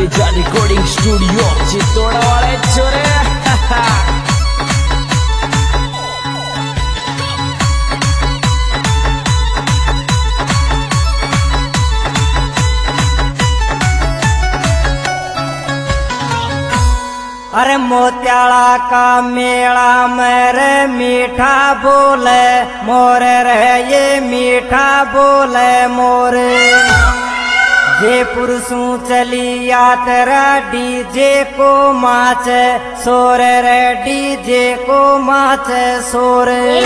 तेजा recording studio Chittor वाले छोरे। अरे मोत्याला का मेला मेरे मीठा बोले मोर रे, ये मीठा बोले मोर। जयपुर सू चली यात्रा डीजे को माच सोर रे, डीजे को माच सोर।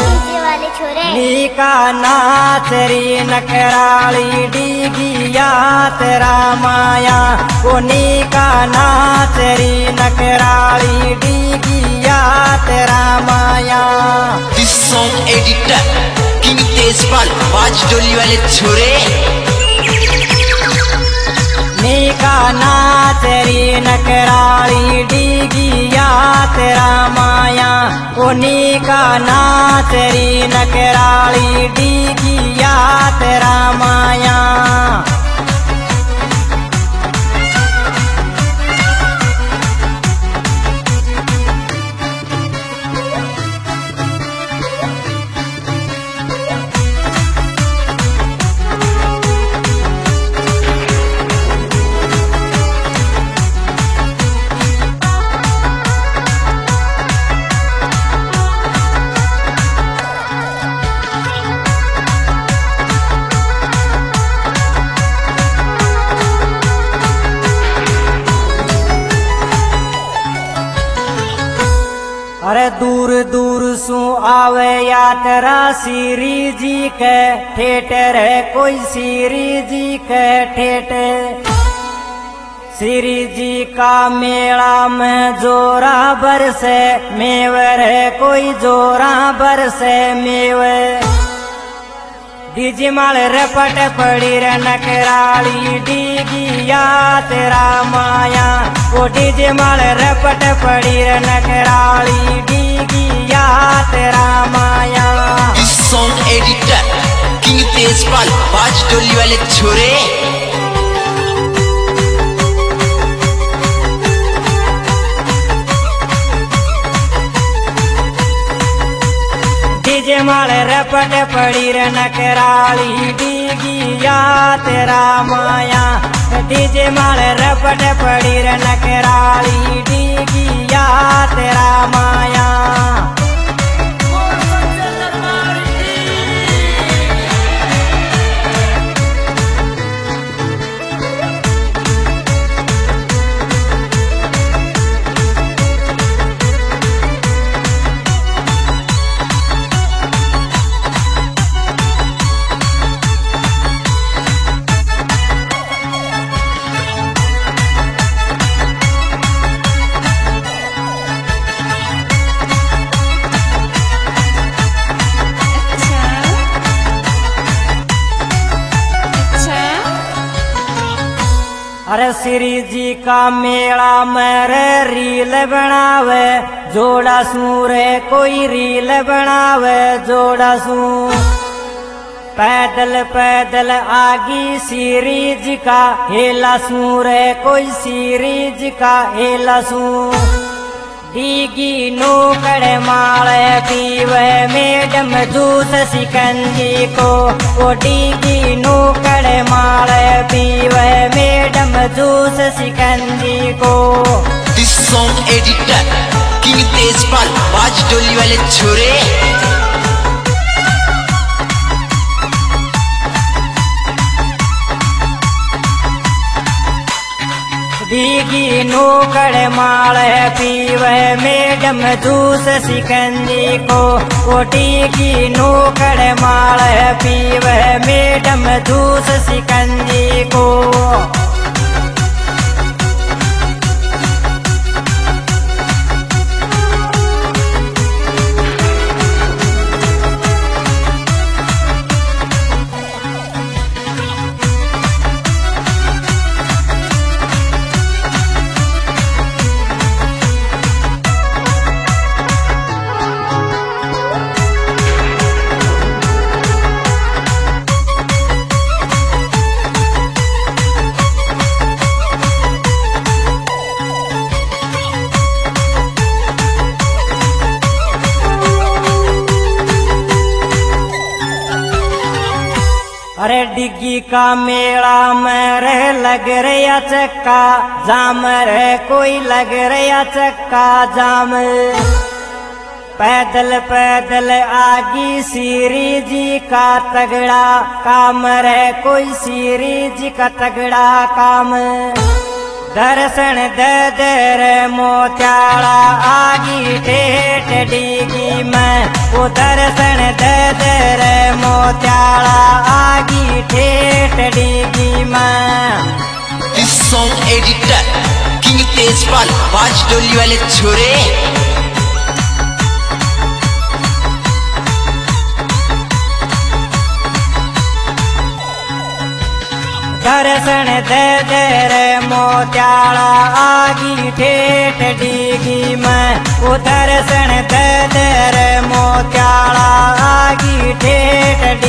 नीका नाचरी नकराली डीगिया तेरा माया को, नीका नाचरी नकराली डीगिया तेरा माया। This song editor king Tejpal बाज डोली वाले छोरे। नीका नाचरी नकराली डीगिया तेरा माया ओ, नीका नाचरी नकराली डीगिया तेरा माया। अरे दूर दूर सू आवे यात्रा श्री जी के ठेठर है, कोई श्री जी के ठेठर। श्री जी का मेला में जोरा बरसे मेवर है, कोई जोरा बरसे मेवर। डीजे माल रपट पड़ी रे नकराली डीगिया तेरा माया ओ, डीजे माल रपट पड़ी रे नकराली डीगिया तेरा माया। This song editor king Tejpal बाज डोली वाले छोरे। डीजे माल रपट पड़ी रे नकराली डीगिया तेरा माया। डीजे माल रपट पड़ी रे नकराली डीगिया तेरा माया। अरे श्री जी का मेला मेरे रील बनावे जोड़ा सूरे, कोई रील बनावे जोड़ा सू। पैदल पैदल आगी श्री जी का हेला सूरे, कोई श्री जी का हेला सू। डीगी नूकड़ माले पीवे मैडम जूस सिकंजी को ओ, डीगी नूकड़ माले पीवे मैडम जूस सिकंजी को। This song editor king Tejpal बाज डोली वाले छोरे। डीगी नूकड़ माल पीवे मैडम जूस सिकंजी को ओ, डीगी नूकड़ माल पीवे मैडम जूस सिकंजी को। अरे डिग्गी का मेला में रे लग रहा चक्का जाम रे कोई लग रहा चक्का जाम। पैदल पैदल आगी श्री जी का तगड़ा काम रे कोई श्री जी का तगड़ा काम। दर्शन दे दे रे मोत्याला आगी ठेठ डिगी में वो दर्शन दे दे रे मोत्याला आगी ठेठ डिगी में। This song editor king Tejpal बाज डोली वाले छोरे। दर्शन दे दे रे मोत्याला आगी ठेठ डिगी में वो दर्शन दे दे रे मोत्याला आगी ठेठ